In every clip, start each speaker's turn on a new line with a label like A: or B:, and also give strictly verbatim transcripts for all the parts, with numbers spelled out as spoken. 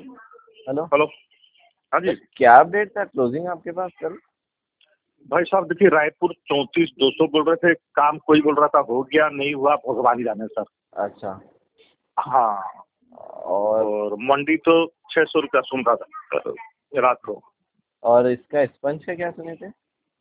A: Hello.
B: Hello. हाँ जी
A: क्या update था क्लोजिंग आपके पास कल?
B: भाई साहब, देखिए रायपुर चौंतीस दो सौ बोल रहे थे, काम कोई बोल रहा था हो गया, नहीं हुआ, भगवान ही जाने सर।
A: अच्छा।
B: हाँ,
A: और
B: और मंडी तो छह सौ रुपया सुन रहा था रात को।
A: और इसका स्पंज का क्या सुने थे?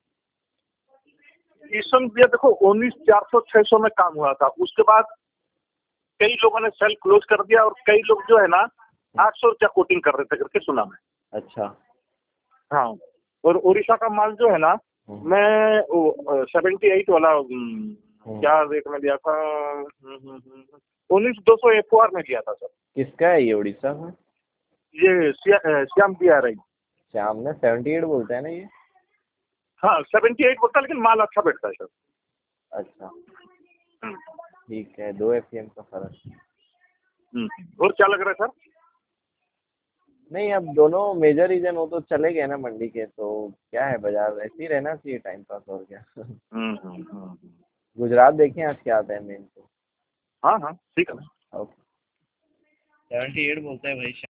B: ईसन भैया देखो, उन्नीस चार सौ छह सौ में काम हुआ था, उसके बाद कई लोगों ने सेल क्लोज कर दिया और कई लोग जो है ना आठ सौ रुपया कोटिंग कर रहे थे करके सुना मैं।
A: अच्छा।
B: हाँ, और उड़ीसा का माल जो है ना,
A: हम्म,
B: मैं वो सेवेंटी एट वाला हम्म,
A: हम्म।
B: क्या रेट में दिया था, उन्नीस दो सौ एफ में दिया था सर।
A: किसका है ये उड़ीसा में?
B: ये श्या- अ, Shyam B R I.
A: Shyam ने सेवेंटी एट बोलते हैं ना ये?
B: हाँ, सेवेंटी एट बोलता है, लेकिन माल अच्छा बैठता है सर।
A: अच्छा,
B: हम्म,
A: ठीक है, दो एफ एम का फर्क।
B: हम्म। और क्या लग रहा है सर?
A: नहीं, अब दोनों मेजर रीजन हो तो चले गए ना मंडी के, तो क्या है, बाजार ऐसे ही रहना चाहिए, टाइम पास और क्या।
B: हम्म हम्म हम्म।
A: गुजरात देखें आज क्या आता है मेन तो।
B: हाँ हाँ, ठीक है ना।
A: ओके। सेवेंटी एट बोलते हैं भाई।